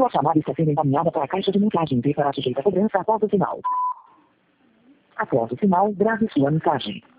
Sua chamada está sendo encaminhada para a caixa de mensagem e será sujeita a cobrança após o sinal. Após o sinal, grave sua mensagem.